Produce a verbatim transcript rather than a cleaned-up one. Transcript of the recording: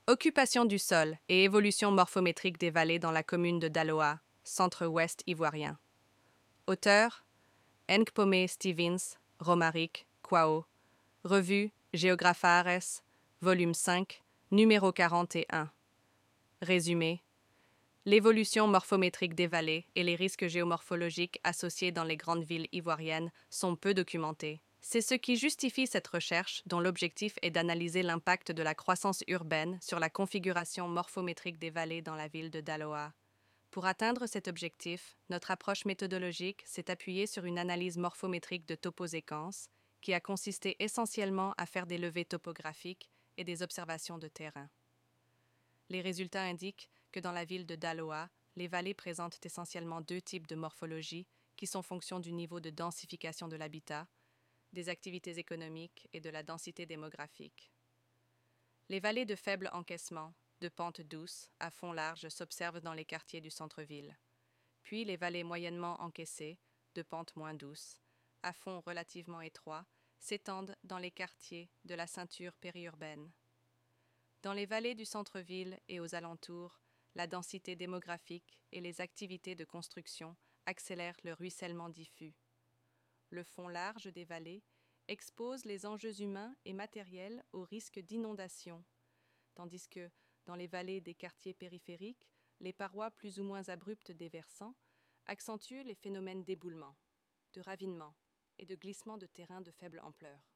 Occupation du sol et évolution morphométrique des vallées dans la commune de Daloa, centre-ouest ivoirien. Auteur Nkpomé Stevens, Romaric, Kwao. Revue Géographares, volume cinq, numéro quarante et un. Résumé. L'évolution morphométrique des vallées et les risques géomorphologiques associés dans les grandes villes ivoiriennes sont peu documentés. C'est ce qui justifie cette recherche dont l'objectif est d'analyser l'impact de la croissance urbaine sur la configuration morphométrique des vallées dans la ville de Daloa. Pour atteindre cet objectif, notre approche méthodologique s'est appuyée sur une analyse morphométrique de toposéquence qui a consisté essentiellement à faire des levées topographiques et des observations de terrain. Les résultats indiquent que dans la ville de Daloa, les vallées présentent essentiellement deux types de morphologie qui sont fonction du niveau de densification de l'habitat, des activités économiques et de la densité démographique. Les vallées de faible encaissement, de pente douce, à fond large s'observent dans les quartiers du centre-ville. Puis les vallées moyennement encaissées, de pente moins douce, à fond relativement étroit, s'étendent dans les quartiers de la ceinture périurbaine. Dans les vallées du centre-ville et aux alentours, la densité démographique et les activités de construction accélèrent le ruissellement diffus. Le fond large des vallées expose les enjeux humains et matériels au risque d'inondation, tandis que, dans les vallées des quartiers périphériques, les parois plus ou moins abruptes des versants accentuent les phénomènes d'éboulement, de ravinement et de glissement de terrain de faible ampleur.